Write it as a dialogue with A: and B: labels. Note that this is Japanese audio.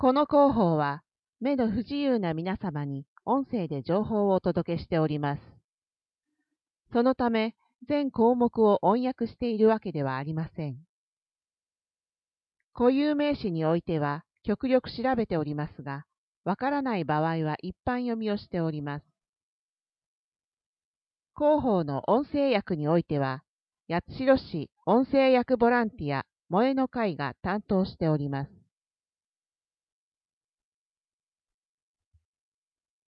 A: この広報は、目の不自由な皆様に音声で情報をお届けしております。そのため、全項目を音訳しているわけではありません。固有名詞においては、極力調べておりますが、わからない場合は一般読みをしております。広報の音声訳においては、八代市音声訳ボランティア萌えの会が担当しております。